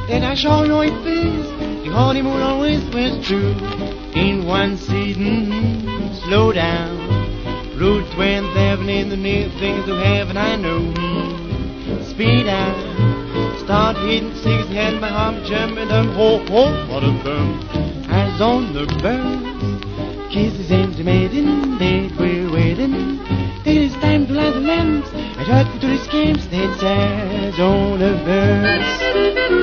And I sure know it feels. The honeymoon always was true. In one season, slow down. Route 20th Avenue, the near things of heaven I know. Speed out, start hitting six, had my heart jumping up. Ho, ho, what a bum. Eyes on the birds, kisses intimate in bed, we're waiting. It is time to light the lamps. I tried to do the games, that's eyes on the birds.